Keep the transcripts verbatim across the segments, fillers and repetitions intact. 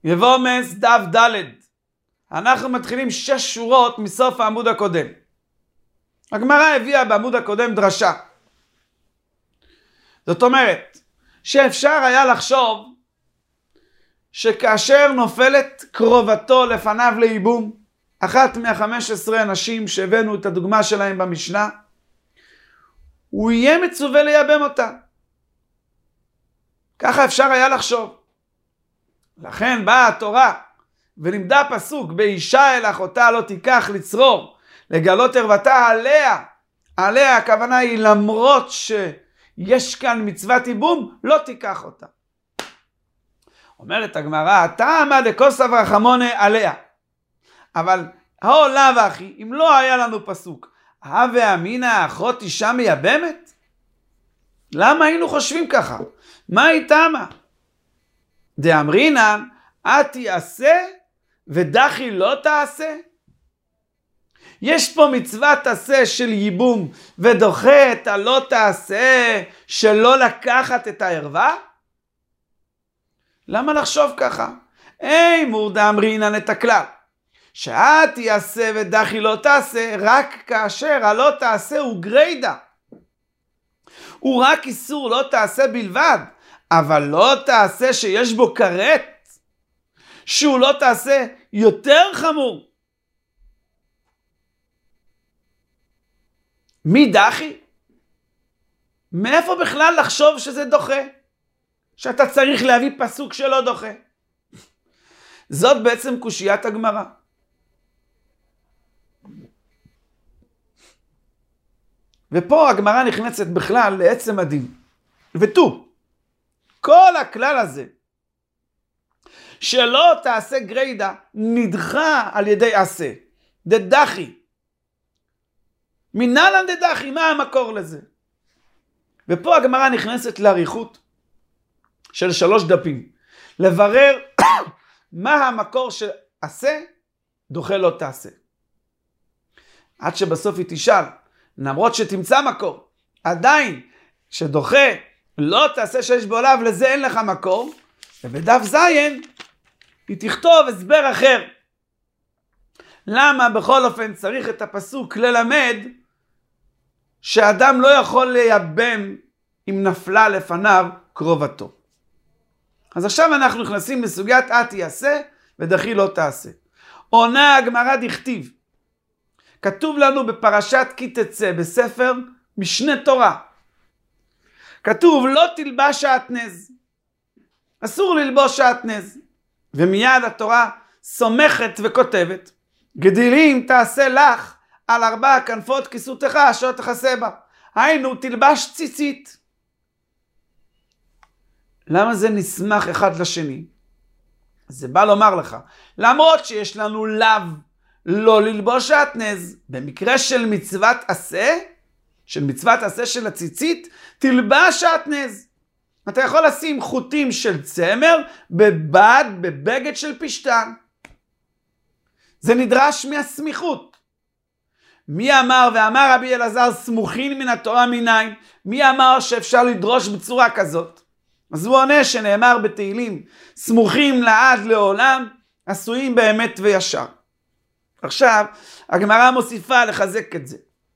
יבומס דף ד'. אנחנו מתחילים שש שורות מסוף העמוד הקודם. הגמרא הביאה בעמוד הקודם דרשה. זאת אומרת שאפשר היה לחשוב שכאשר נופלת קרובתו לפניו לייבום, אחת מה-חמש עשרה אנשים שהבאנו את הדוגמה שלהם במשנה, הוא יהיה מצווה לייבם אותה. ככה אפשר היה לחשוב. לכן באה התורה ולימדה פסוק, באישה אל אחותה לא תיקח לצרור, לגלות ערוותה עליה. עליה הכוונה היא למרות שיש כאן מצוות ייבום, לא תיקח אותה. אומרת הגמרא, תמא דכוסף רחמונה עליה. אבל העולה ואחי, אם לא היה לנו פסוק, הווה אמינא אחות אישה מייבמת? למה היינו חושבים ככה? מה היא תמה? דאמרינן, את תעשה ודחי לא תעשה? יש פה מצוות עשה של ייבום ודוחה את הלא תעשה שלא לקחת את הערווה? למה לחשוב ככה? אי מור דאמרינן את הכלל, שאת תעשה ודחי לא תעשה רק כאשר הלא תעשה הוא גריידה. הוא רק איסור לא תעשה בלבד, אבל לא תעשה שיש בו כרת, שהוא לא תעשה יותר חמור. מי דחי? מאיפה בכלל לחשוב שזה דוחה? שאתה צריך להביא פסוק שלא דוחה. זאת בעצם קושיית הגמרא. ופה הגמרא נכנסת בכלל לעצם הדין. ותו, כל הכלל הזה שלא תעשה גריידה נדחה על ידי עשה. דדחי. מנהלן דדחי, מה המקור לזה? ופה הגמרא נכנסת לאריכות של שלוש דפים. לברר מה המקור שעשה, דוחה לא תעשה. עד שבסוף היא תשאל, למרות שתמצא מקור, עדיין שדוחה לא תעשה שיש בעולב, לזה אין לך מקור, ובדף זין היא תכתוב הסבר אחר. למה בכל אופן צריך את הפסוק ללמד שאדם לא יכול לייבם אם נפלה לפניו קרובתו. אז עכשיו אנחנו נכנסים לסוגיית את תעשה ודחי לא תעשה. עונה הגמרא דכתיב, כתוב לנו בפרשת כי תצא בספר משנה תורה, כתוב לא תלבש שעטנז, אסור ללבוש שעטנז. ומיד התורה סומכת וכותבת, גדילים תעשה לך על ארבע כנפות כסותך אשר תכסה בה. היינו תלבש ציצית. למה זה נסמך אחד לשני? זה בא לומר לך, למרות שיש לנו לאו לא ללבוש שעטנז, במקרה של מצוות עשה, של מצוות עשה של הציצית, תלבש שעטנז. אתה יכול לשים חוטים של צמר בבד, בבגד של פשטן. זה נדרש מהסמיכות. מי אמר, ואמר רבי אלעזר, סמוכין מן התורה מניין? מי אמר שאפשר לדרוש בצורה כזאת? אז הוא עונה שנאמר בתהילים, סמוכים לעד לעולם, עשויים באמת וישר. עכשיו, הגמרא מוסיפה לחזק את זה.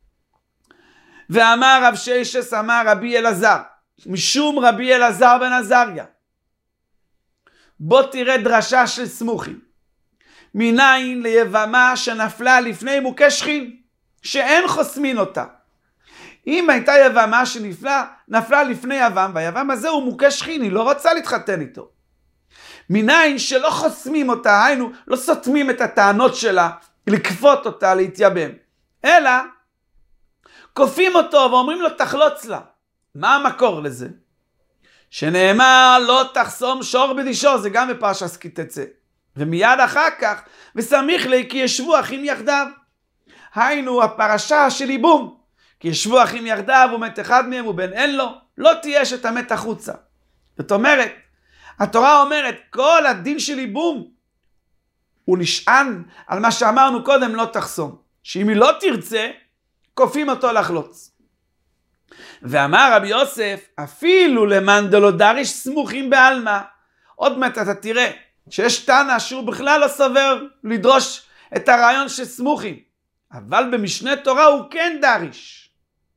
ואמר רב ששס אמר רבי אלעזר, משום רבי אלעזר בן עזריה. בוא תראה דרשה של סמוכים. מניין ליבמה שנפלה לפני מוכה שכין, שאין חוסמין אותה. אם הייתה יבמה שנפלה, נפלה לפני יבם, והיבם הזה הוא מוכה שכין, היא לא רוצה להתחתן איתו. מניין שלא חוסמים אותה, היינו, לא סותמים את הטענות שלה, לקפות אותה, להתייבם. אלא, כופים אותו ואומרים לו תחלוץ לה. מה המקור לזה? שנאמר לא תחסום שור בדישו, זה גם בפרשת כי תצא. ומיד אחר כך, וסמיך לי כי ישבו אחים יחדיו. היינו הפרשה של ייבום. כי ישבו אחים יחדיו ומת אחד מהם ובן אין לו, לא תהיה שתמת החוצה. זאת אומרת, התורה אומרת, כל הדין של ייבום, הוא נשען על מה שאמרנו קודם, לא תחסום. שאם היא לא תרצה, כופים אותו לחלוץ. ואמר רבי יוסף, אפילו למאן דלא דריש סמוכים בעלמא. עוד מעט אתה תראה שיש תנא שהוא בכלל לא סובר לדרוש את הרעיון של סמוכים, אבל במשנה תורה הוא כן דריש.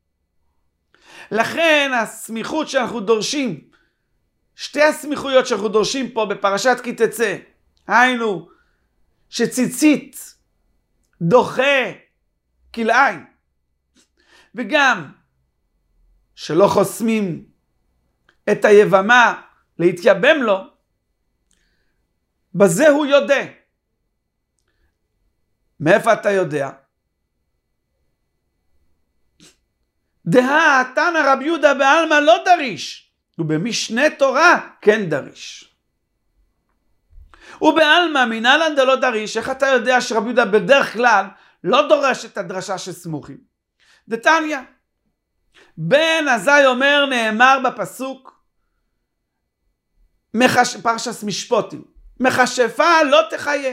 לכן הסמיכות שאנחנו דורשים, שתי הסמיכויות שאנחנו דורשים פה בפרשת כי תצא, היינו שציצית דוחה כלאיים, וגם שלא חוסמים את היבמה להתייבם לו, בזה הוא יודע. מאיפה אתה יודע? דהה תנא רבי יהודה בעלמא לא דריש, ובמשנה תורה כן דריש. ובעלמא מנהלן דלא דריש, איך אתה יודע שרבי יהודה בדרך כלל לא דורש את הדרשה של סמוכים? דתניא, בן עזאי אומר, נאמר בפסוק, מחש... פרשת משפוטים, מכשפה לא תחיה.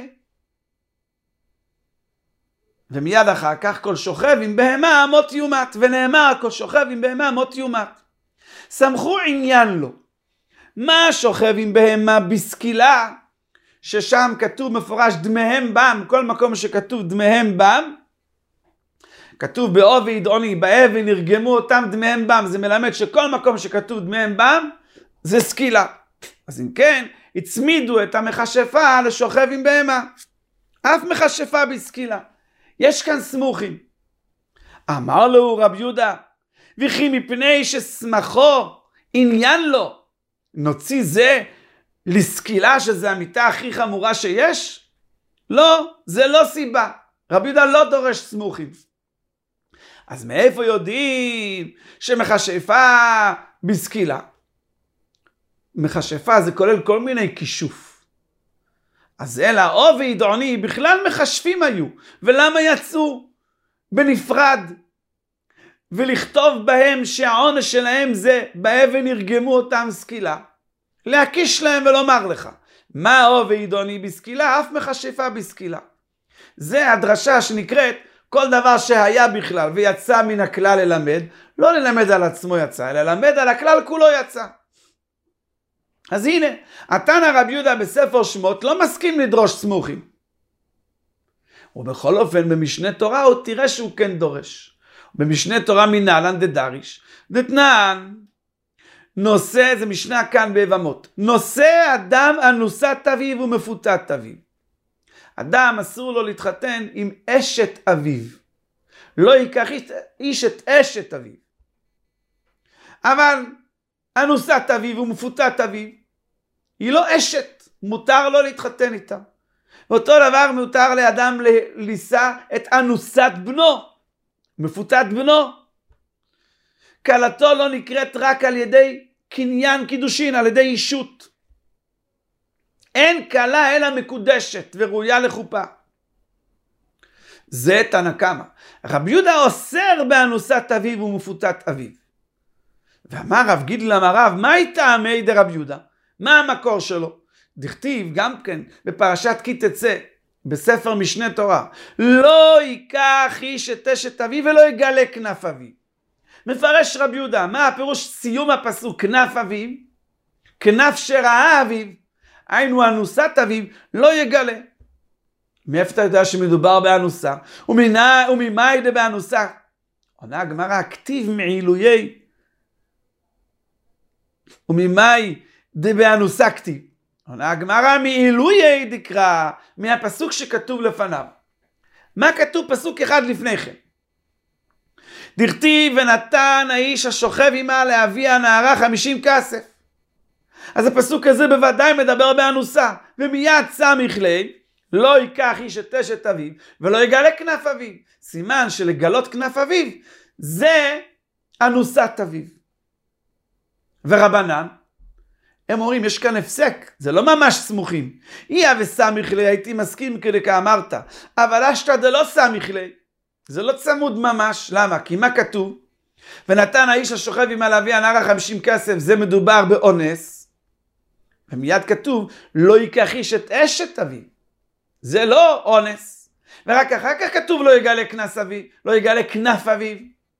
ומיד אחר כך כל שוכב עם בהמה מות יומת, ונאמר כל שוכב עם בהמה מות יומת. סמכו עניין לו. מה שוכב עם בהמה בסקילה, ששם כתוב מפורש דמיהם בם, כל מקום שכתוב דמיהם בם, כתוב בעובי ידעוני, באבן ירגמו אותם דמיהם בם, זה מלמד שכל מקום שכתוב דמיהם בם, זה סקילה. אז אם כן, הצמידו את המכשפה לשוכב עם בהמה. אף מכשפה בסקילה. יש כאן סמוכים. אמר לו רבי יהודה, וכי מפני שסמכו עניין לו, נוציא זה לסקילה שזה המיטה הכי חמורה שיש? לא, זה לא סיבה. רבי יהודה לא דורש סמוכים. אז מאיפה יודעים שמכשפה בסקילה? מכשפה זה כולל כל מיני כישוף. אז אלא עובי ידעוני בכלל מכשפים היו. ולמה יצאו בנפרד? ולכתוב בהם שהעונש שלהם זה באבן ירגמו אותם סקילה. להקיש להם ולומר לך, מה עובי ידעוני בסקילה? אף מכשפה בסקילה. זה הדרשה שנקראת כל דבר שהיה בכלל ויצא מן הכלל ללמד, לא ללמד על עצמו יצא, אלא ללמד על הכלל כולו יצא. אז הנה, התנא רבי יהודה בספר שמות לא מסכים לדרוש סמוכים. ובכל אופן במשנה תורה הוא תראה שהוא כן דורש. במשנה תורה מנהלן דדריש, דתנן, נושא, זה משנה כאן ביבמות, נושא אדם אנוסת אביו ומפותת אביו. אדם אסור לו להתחתן עם אשת אביו. לא ייקח איש את אשת אביו. אבל אנוסת אביו ומפותת אביו, היא לא אשת, מותר לו להתחתן איתה. ואותו דבר מותר לאדם לישא את אנוסת בנו, מפותת בנו. כלתו לא נקראת רק על ידי קניין קידושין, על ידי אישות. אין כלה אלא מקודשת וראויה לחופה. זה תנא קמא. רבי יהודה אוסר באנוסת אביו ומפותת אביו. ואמר רב גידל אמר רב, מה טעמי דרבי יהודה? מה המקור שלו? דכתיב גם כן בפרשת כי תצא, בספר משנה תורה, לא ייקח איש את אשת אביו ולא יגלה כנף אביו. מפרש רבי יהודה, מה הפירוש סיום הפסוק כנף אביו? כנף שראה אביו, היינו אנוסת אביו, לא יגלה. מאיפה אתה יודע שמדובר באנוסה? וממה ידע באנוסה? עונה הגמרא, כתיב מעילויי, וממאי דבאנוסה כתיב. עונה הגמרא, מעילויי דקרא, מהפסוק שכתוב לפניו. מה כתוב פסוק אחד לפני כן? דכתיב ונתן האיש השוכב עמה לאבי הנערה חמישים כסף. אז הפסוק הזה בוודאי מדבר באנוסה, ומיד סמיך ליה, לא ייקח איש את אשת אביו ולא יגלה כנף אביו. סימן שלגלות כנף אביו זה אנוסת אביו. ורבנן, הם אומרים יש כאן הפסק, זה לא ממש סמוכים. איה וסמיך ליה הייתי מסכים כדי כאמרת, אבל אשתא דלא סמיך ליה, זה לא צמוד ממש. למה? כי מה כתוב? ונתן האיש השוכב עם הלוי הנערה חמישים כסף, זה מדובר באונס. ומיד כתוב לא ייקח איש את אשת אביו, זה לא אונס. ורק אחר כך כתוב לא יגלה כנף אביו, לא יגלה כנף אביו.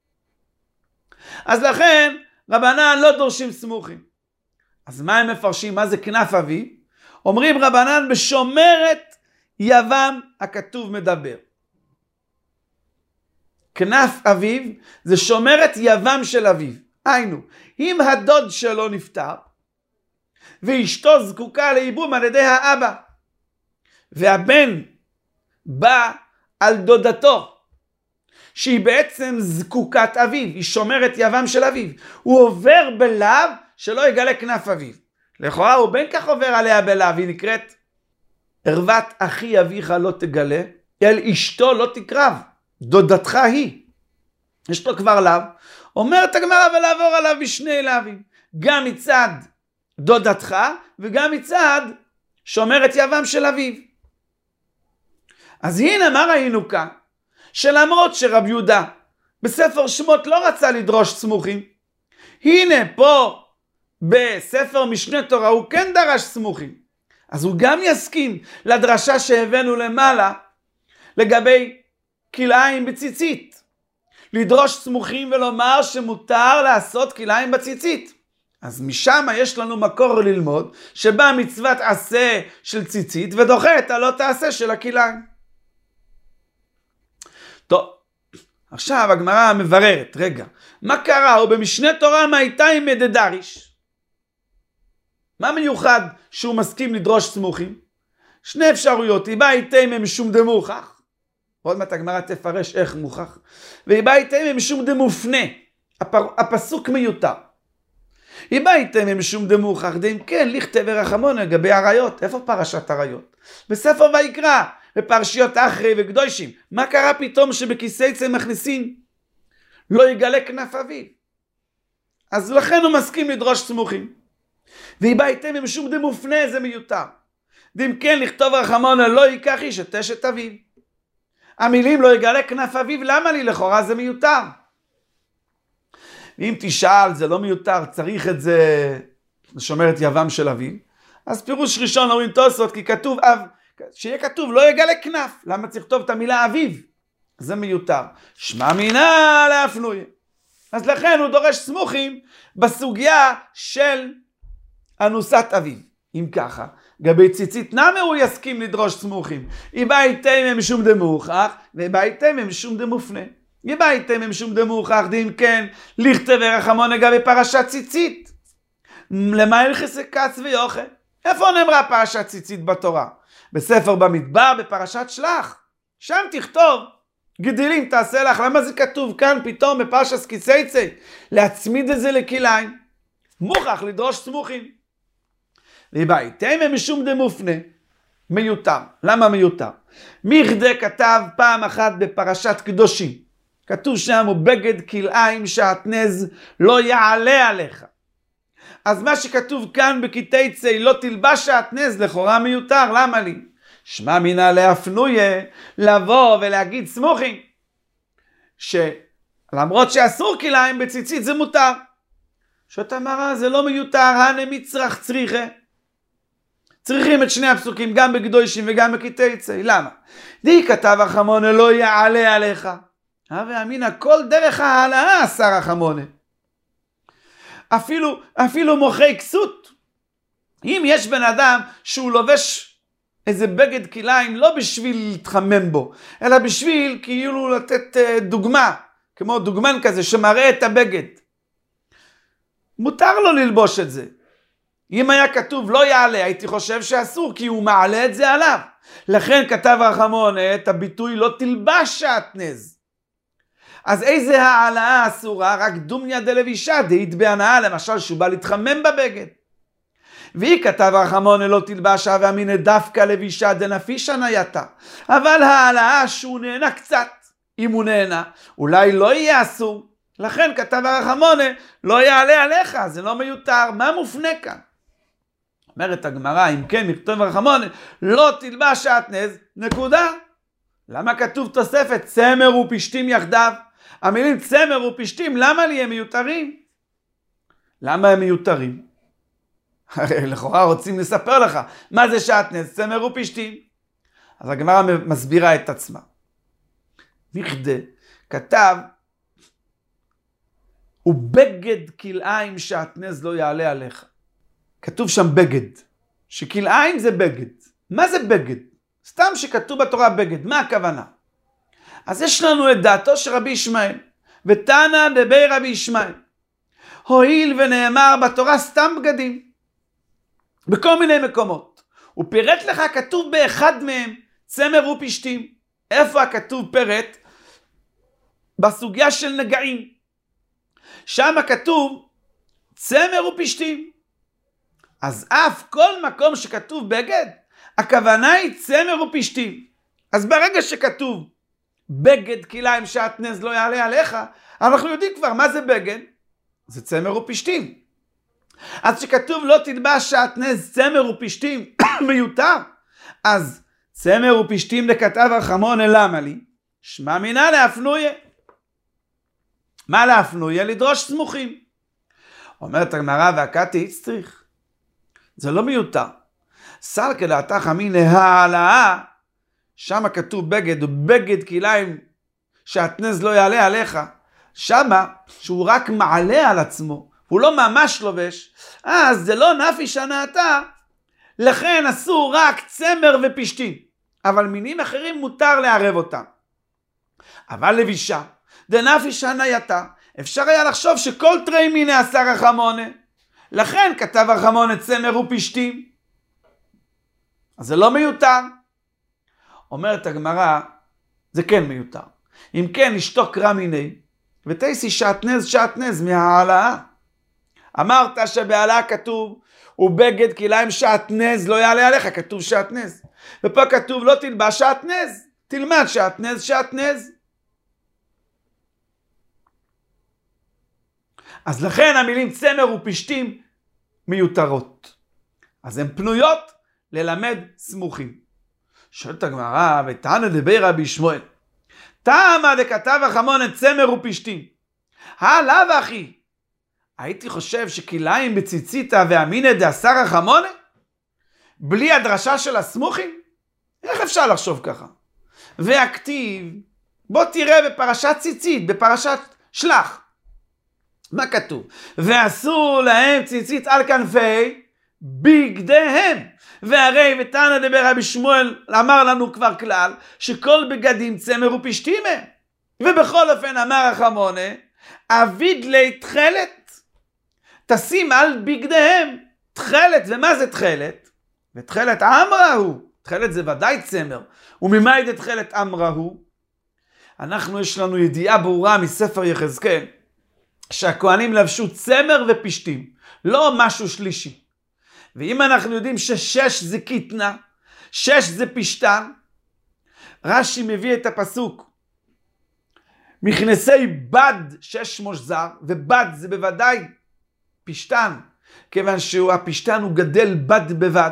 אז לכן רבנן לא דורשים סמוכים. אז מה הם מפרשים? מה זה כנף אביו? אומרים רבנן בשומרת יבם הכתוב מדבר. כנף אביו זה שומרת יבם של אביו. היינו, אם הדוד שלו נפטר, ואשתו זקוקה לייבום על ידי האבא, והבן בא על דודתו, שהיא בעצם זקוקת אביו, היא שומרת יבם של אביו, הוא עובר בלאו שלא יגלה כנף אביו. לכאורה הוא בין כך עובר עליה בלאו, היא נקראת ערוות אחי אביך לא תגלה, אל אשתו לא תקרב, דודתך היא. יש לו כבר לאו, אומרת הגמרא ולעבור עליו בשני לאווים, גם מצד דודתך וגם מצד שומרת יבם של אביו. אז הנה מה ראינו כאן? שלמרות שרב יהודה בספר שמות לא רצה לדרוש סמוכים, הנה פה בספר משנה תורה הוא כן דרש סמוכים. אז הוא גם יסכים לדרשה שהבאנו למעלה לגבי כלאיים בציצית. לדרוש סמוכים ולומר שמותר לעשות כלאיים בציצית. אז משם יש לנו מקור ללמוד שבא מצוות עשה של ציצית ודוחה את הלא תעשה של הכלאיים. טוב, עכשיו הגמרא מבררת, רגע, מה קרה? הוא במשנה תורה מה הייתה עם מדדריש? מה מיוחד שהוא מסכים לדרוש סמוכים? שני אפשרויות, היא באה איתי משום דמוכח, עוד מעט הגמרא תפרש איך מוכח, והיא באה איתי משום דמופנה, הפר... הפסוק מיותר. היא באה איתי משום דמוכח, דאם כן לכתב ורחמון לגבי עריות. איפה פרשת עריות? בספר ויקרא, בפרשיות אחרי וקדושים. מה קרה פתאום שבכיסי צא מכניסים לא יגלה כנף אביו? אז לכן הוא מסכים לדרוש סמוכים. והיא באה איתי משום דמופנה, זה מיותר. דאם כן לכתוב רחמון לא ייקח איש את אשת אביו. המילים לא יגלה כנף אביו, למה לי? לכאורה זה מיותר. ואם תשאל, זה לא מיותר, צריך את זה לשומרת יבם של אביו. אז פירוש ראשון אומרים תוספות, כי כתוב אב, שיהיה כתוב לא יגלה כנף. למה צריך לכתוב את המילה אביו? זה מיותר. שמע מינה להפנוי. אז לכן הוא דורש סמוכים בסוגיה של אנוסת אביו. אם ככה, גבי ציצית נמה הוא יסכים לדרוש סמוכים. היא באה איתי משום דמוכח, והיא באה איתי משום דמופנה. היא באה איתי משום דמוכח, דאם כן לכתב ורחמון לגבי פרשת ציצית. למה ילכס כץ ויוכל? איפה נאמרה פרשת ציצית בתורה? בספר במדבר, בפרשת שלח. שם תכתוב, גדילים תעשה לך. למה זה כתוב כאן פתאום בפרשת קיסייצי? להצמיד את זה לכלאיים. מוכח לדרוש סמוכים. והיא באה איתי משום דמופנה. מיותר. למה מיותר? מכדי כתב פעם אחת בפרשת קדושים. כתוב שם, ובגד כלאיים שעטנז לא יעלה עליך. אז מה שכתוב כאן בקיטייצי לא תלבש שעטנז, לכאורה מיותר. למה לי? שמע מינה להפנויה, לבוא ולהגיד סמוכים, שלמרות שאסור כלאיים בציצית זה מותר. שאתה מראה, זה לא מיותר, הנה מצרך צריכה. צריכים את שני הפסוקים, גם בקדושים וגם בקיטייצי. למה? די כתב רחמונה לא יעלה עליך. הווה אמינא כל דרך העלאה עשה רחמונה. אפילו, אפילו מוחי כסות. אם יש בן אדם שהוא לובש איזה בגד כלאיים לא בשביל להתחמם בו, אלא בשביל כאילו לתת דוגמה, כמו דוגמן כזה שמראה את הבגד. מותר לו ללבוש את זה. אם היה כתוב לא יעלה, הייתי חושב שאסור, כי הוא מעלה את זה עליו. לכן כתב רחמונה את הביטוי לא תלבש שעטנז. אז איזה העלאה אסורה? רק דומיה דלבישה, דהית בהנאה, למשל שהוא בא להתחמם בבגד. והיא כתב רחמונה לא תלבשה ואמינא דווקא לבישה דנפישה נייתה. אבל העלאה שהוא נהנה קצת, אם הוא נהנה, אולי לא יהיה אסור. לכן כתב רחמונה לא יעלה עליך, זה לא מיותר. מה מופנה כאן? אומרת הגמרא, אם כן נכתוב רחמונה לא תלבש שעטנז, נקודה. למה כתוב תוספת צמר ופשתים יחדיו? המילים צמר ופשתים, למה לי הם מיותרים? למה הם מיותרים? הרי לכאורה רוצים לספר לך מה זה שעטנז, צמר ופשתים. אז הגמרא מסבירה את עצמה. מכדי כתב, ובגד כלאיים שעטנז לא יעלה עליך. כתוב שם בגד, שכלאיים זה בגד. מה זה בגד? סתם שכתוב בתורה בגד, מה הכוונה? אז יש לנו את דעתו של רבי ישמעאל, ותנא דבי רבי ישמעאל, הואיל ונאמר בתורה סתם בגדים, בכל מיני מקומות. הוא פירט לך, כתוב באחד מהם, צמר ופשתים. איפה הכתוב פירט? בסוגיה של נגעים. שם כתוב צמר ופשתים. אז אף כל מקום שכתוב בגד, הכוונה היא צמר ופשתים. אז ברגע שכתוב בגד כלאיים שעטנז לא יעלה עליך, אנחנו יודעים כבר מה זה בגד. זה צמר ופשתים. אז שכתוב לא תלבש שעטנז צמר ופשתים, מיותר. אז צמר ופשתים לכתב רחמון, למה לי? שמע מינה להפנויה. מה להפנויה? לדרוש סמוכים. אומרת הגמרא, והקתי צריך. זה לא מיותר. שר כדעתך אמין העלאה, שם כתוב בגד, ובגד כלאיים שעטנז לא יעלה עליך. שם שהוא רק מעלה על עצמו, הוא לא ממש לובש, אז זה לא נפי שנעתה, לכן אסור רק צמר ופשתים. אבל מינים אחרים מותר לערב אותם. אבל לבישה, דנפי שנעתה, אפשר היה לחשוב שכל תרי מיני עשה רחמונה. לכן כתב רחמונה צמר ופשתים. אז זה לא מיותר. אומרת הגמרא, זה כן מיותר. אם כן, נשתוק רע מיני, ותייסי שעטנז שעטנז מהעלאה. אמרת שבעלאה כתוב, ובגד כלאיים שעטנז לא יעלה עליך, כתוב שעטנז. ופה כתוב לא תלבש שעטנז, תלמד שעטנז שעטנז. אז לכן המילים צמר ופשתים מיותרות. אז הן פנויות ללמד סמוכים. שואלת הגמרא, ותנא דבי רבי ישמעאל, תמה דכתב רחמון את צמר ופשתים. הלאו אחי, הייתי חושב שכלאיים בציציתא ואמינא דעשה רחמונה? בלי הדרשה של הסמוכים? איך אפשר לחשוב ככה? והכתיב, בוא תראה בפרשת ציצית, בפרשת שלח. מה כתוב? ועשו להם ציצית על כנפי בגדיהם. והרי ותנא דבי רבי שמואל אמר לנו כבר כלל שכל בגדים צמר ופשתים הם. ובכל אופן אמר רחמונה, אביד לי תכלת, תשים על בגדיהם תכלת. ומה זה תכלת? ותכלת אמרה הוא, תכלת זה ודאי צמר. וממה ידע תכלת אמרה הוא? אנחנו יש לנו ידיעה ברורה מספר יחזקאל שהכהנים לבשו צמר ופשתים, לא משהו שלישי. ואם אנחנו יודעים ששש זה קיטנה, שש זה פשתן, רש"י מביא את הפסוק, מכנסי בד שש מושזר, ובד זה בוודאי פשתן, כיוון שהפשתן הוא גדל בד בבד.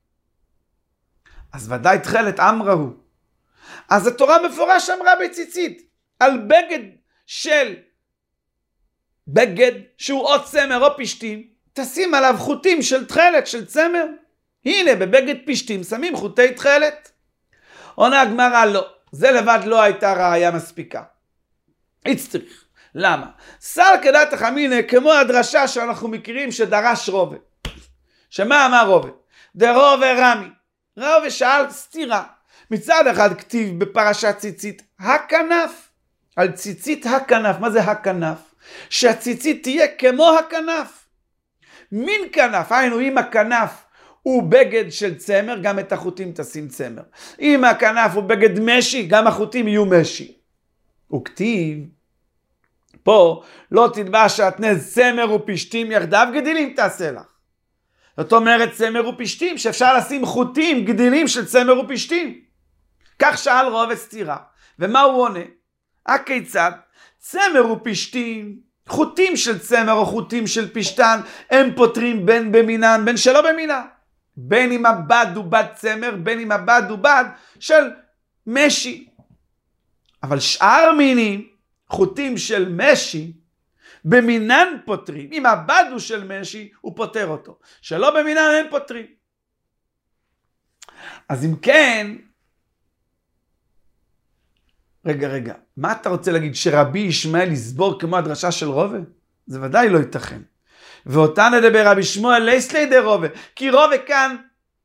אז ודאי תכלת אמרה הוא. אז התורה מפורש אמרה בציצית, על בגד של, בגד שהוא או צמר או פשתים, תשים עליו חוטים של תכלת, של צמר. הנה, בבגד פשתים שמים חוטי תכלת. עונה הגמרא, לא. זה לבד לא הייתה ראיה מספיקה. הצטריך. למה? שר כדעתך אמינא, כמו הדרשה שאנחנו מכירים שדרש רובה. שמה אמר רובה? דרובה רמי. רובה שאל סתירה. מצד אחד כתיב בפרשת ציצית, הכנף. על ציצית הכנף. מה זה הכנף? שהציצית תהיה כמו הכנף. מין כנף, היינו אם הכנף הוא בגד של צמר, גם את החוטים תשים צמר. אם הכנף הוא בגד משי, גם החוטים יהיו משי. וכתיב, פה לא תלבש שעטנז צמר ופשתים יחדיו, גדילים תעשה לך. זאת אומרת צמר ופשתים, שאפשר לשים חוטים גדילים של צמר ופשתים. כך שאל רובה סתירה. ומה הוא עונה? הכיצד? צמר ופשתים, חוטים של צמר או חוטים של פשתן, הם פותרים בין במינן, בין שלא במינה. בין אם הבד הוא בד צמר, בין אם הבד הוא בד של משי. אבל שאר מינים, חוטים של משי, במינן פותרים. אם הבד הוא של משי, הוא פותר אותו. שלא במינן אין פותרים. אז אם כן, רגע, רגע, מה אתה רוצה להגיד? שרבי ישמעאל יסבור כמו הדרשה של רובה? זה ודאי לא ייתכן. ואותן לדבר רבי שמואל לייסלי דה רובה, כי רובה כאן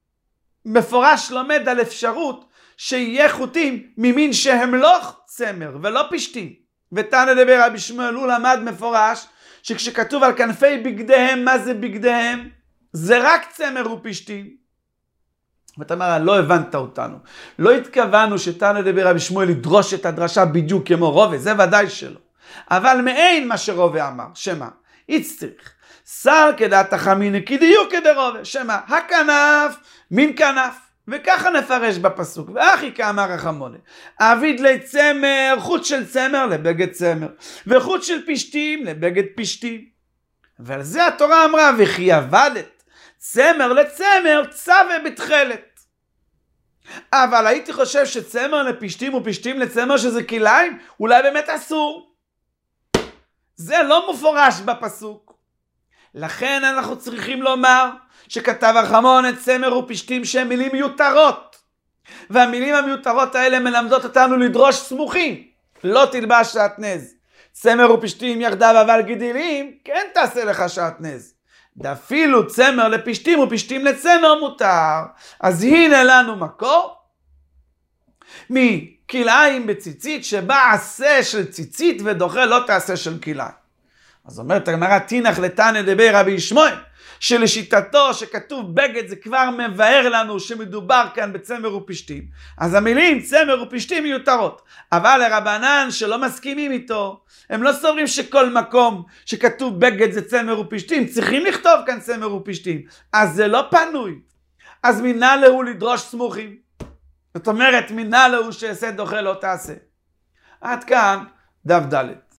מפורש לומד על אפשרות שיהיה חוטים ממין שהם לא צמר ולא פשתים. ותנא דבר רבי שמואל, הוא למד מפורש שכשכתוב על כנפי בגדיהם, מה זה בגדיהם? זה רק צמר ופשתים. ואתה אומר, לא הבנת אותנו. לא התכוונו שתנא דבר רבי שמואל לדרוש את הדרשה בדיוק כמו רובה, זה ודאי שלא. אבל מעין מה שרובה אמר, שמה? יצטריך. שר כדעת החמינא כדיוק כדרובה, שמה? הכנף מן כנף. וככה נפרש בפסוק. ואחי כאמר החמונה, אביד לי צמר, חוט של צמר לבגד צמר, וחוט של פשתים לבגד פשתים. ועל זה התורה אמרה, וכי עבדת צמר לצמר צווה בתכלת. אבל הייתי חושב שצמר לפשתים ופשתים לצמר שזה כליים, אולי באמת אסור. זה לא מפורש בפסוק. לכן אנחנו צריכים לומר שכתב החמונה צמר ופשתים שהם מילים מיותרות. והמילים המיותרות האלה מלמדות אותנו לדרוש סמוכים. לא תלבש שעטנז. צמר ופשתים יחדיו אבל גידילים, כן תעשה לך שעטנז. דאפילו צמר לפשתים ופשתים לצמר מותר. אז הנה לנו מקור מכלאיים בציצית, שבה עשה של ציצית ודוחה לא תעשה של כלאיים. אז אומרת הגמרא, תינח לתנא דבר רבי ישמעאל, שלשיטתו שכתוב בגד זה כבר מבאר לנו שמדובר כאן בצמר ופשתים. אז המילים צמר ופשתים מיותרות. אבל לרבנן שלא מסכימים איתו, הם לא סוברים שכל מקום שכתוב בגד זה צמר ופשתים, צריכים לכתוב כאן צמר ופשתים. אז זה לא פנוי. אז מינה להו לדרוש סמוכים. זאת אומרת, מינה להו שעשה דוחה לא תעשה. עד כאן דף ד'.